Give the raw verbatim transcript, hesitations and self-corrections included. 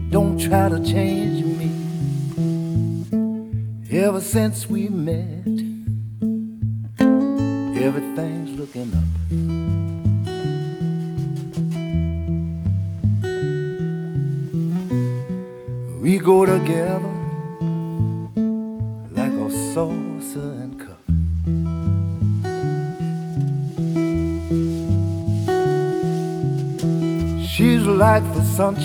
Don't try to change me. Ever since we met, everything's looking up. We go together like a saucer and cup. She's like the sunshine